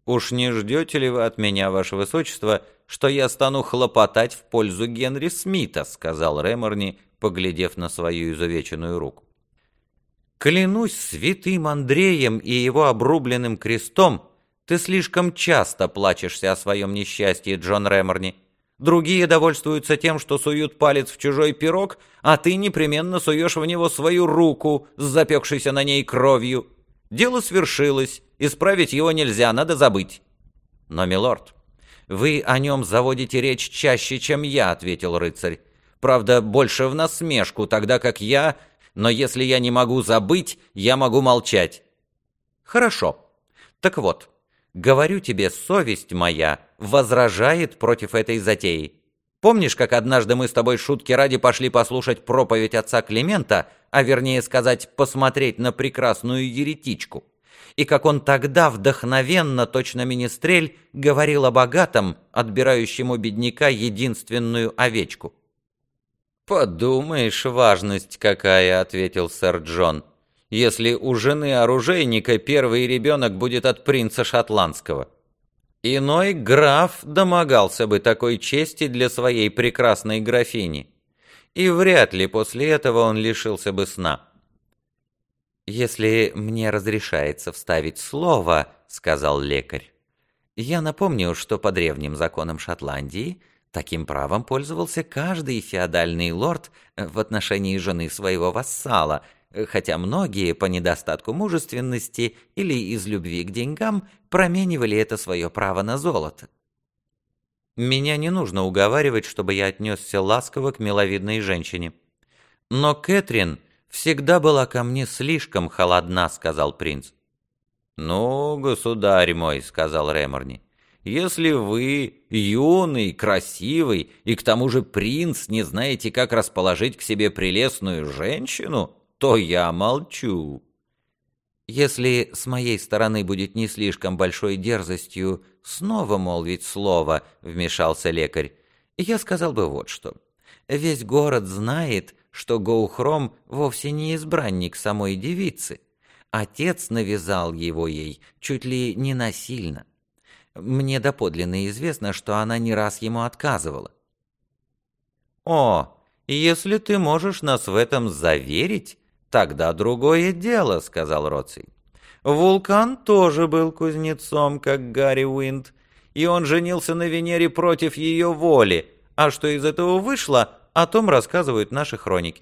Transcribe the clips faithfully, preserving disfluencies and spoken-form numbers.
«Уж не ждете ли вы от меня, ваше высочество, что я стану хлопотать в пользу Генри Смита?» — сказал Реморни, поглядев на свою изувеченную руку. «Клянусь святым Андреем и его обрубленным крестом, ты слишком часто плачешься о своем несчастье, Джон Реморни. Другие довольствуются тем, что суют палец в чужой пирог, а ты непременно суешь в него свою руку с запекшейся на ней кровью. Дело свершилось, исправить его нельзя, надо забыть». «Но, милорд, вы о нем заводите речь чаще, чем я», — ответил рыцарь. «Правда, больше в насмешку, тогда как я... Но если я не могу забыть, я могу молчать». «Хорошо. Так вот, говорю тебе, совесть моя возражает против этой затеи. Помнишь, как однажды мы с тобой шутки ради пошли послушать проповедь отца Климента, а вернее сказать, посмотреть на прекрасную еретичку? И как он тогда вдохновенно, точно министрель, говорил о богатом, отбирающем у бедняка единственную овечку?» «Подумаешь, важность какая», — ответил сэр Джон, «если у жены оружейника первый ребенок будет от принца шотландского. Иной граф домогался бы такой чести для своей прекрасной графини, и вряд ли после этого он лишился бы сна». «Если мне разрешается вставить слово, — сказал лекарь, — я напомню, что по древним законам Шотландии таким правом пользовался каждый феодальный лорд в отношении жены своего вассала, хотя многие по недостатку мужественности или из любви к деньгам променивали это свое право на золото. Меня не нужно уговаривать, чтобы я отнесся ласково к миловидной женщине. Но Кэтрин всегда была ко мне слишком холодна», — сказал принц. «Ну, государь мой, — сказал Реморни, — если вы юный, красивый и к тому же принц не знаете, как расположить к себе прелестную женщину, то я молчу». «Если с моей стороны будет не слишком большой дерзостью снова молвить слово, — вмешался лекарь, — я сказал бы вот что. Весь город знает, что Гоухром вовсе не избранник самой девицы. Отец навязал его ей чуть ли не насильно. Мне доподлинно известно, что она не раз ему отказывала». «О, если ты можешь нас в этом заверить, тогда другое дело, — сказал Роций. Вулкан тоже был кузнецом, как Гарри Уинд, и он женился на Венере против ее воли, а что из этого вышло, о том рассказывают наши хроники».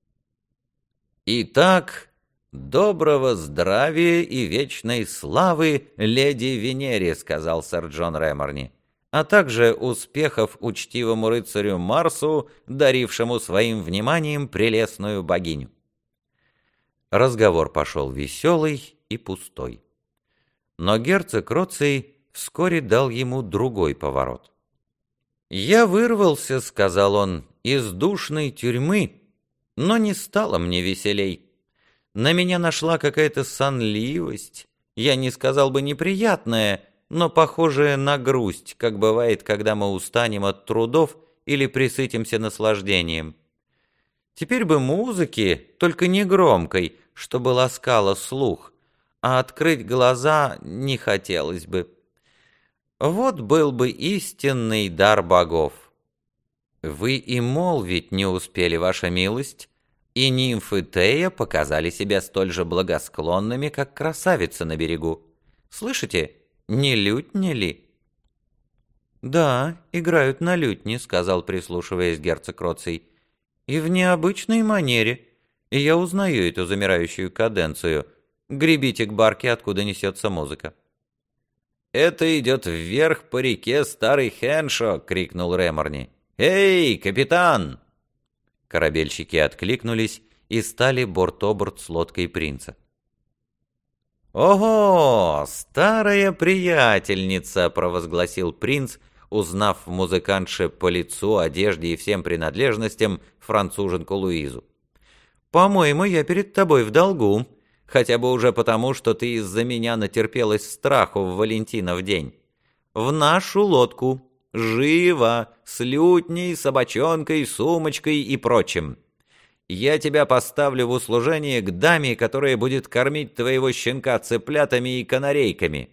«Итак, доброго здравия и вечной славы леди Венере, — сказал сэр Джон Реморни, — а также успехов учтивому рыцарю Марсу, дарившему своим вниманием прелестную богиню». Разговор пошел веселый и пустой. Но герцог Роций вскоре дал ему другой поворот. «Я вырвался, — сказал он, — из душной тюрьмы, но не стало мне веселей. На меня нашла какая-то сонливость, я не сказал бы неприятная, но похожая на грусть, как бывает, когда мы устанем от трудов или присытимся наслаждением. Теперь бы музыки, только не громкой, чтобы ласкала слух, а открыть глаза не хотелось бы. Вот был бы истинный дар богов. Вы и молвить не успели, ваша милость, и нимфы Тея показали себя столь же благосклонными, как красавицы на берегу. Слышите, не лютни ли?» «Да, играют на лютне», — сказал, прислушиваясь герцог Роций, — «и в необычной манере, и я узнаю эту замирающую каденцию. Гребите к барке, откуда несется музыка». «Это идет вверх по реке Старый Хеншо!» — крикнул Реморни. «Эй, капитан!» Корабельщики откликнулись и стали борт-оборт с лодкой принца. «Ого, старая приятельница!» — провозгласил принц, узнав в музыкантше по лицу, одежде и всем принадлежностям француженку Луизу. «По-моему, я перед тобой в долгу, хотя бы уже потому, что ты из-за меня натерпелась страху в Валентинов день. В нашу лодку! Живо! С лютней, собачонкой, сумочкой и прочим. Я тебя поставлю в услужение к даме, которая будет кормить твоего щенка цыплятами и канарейками.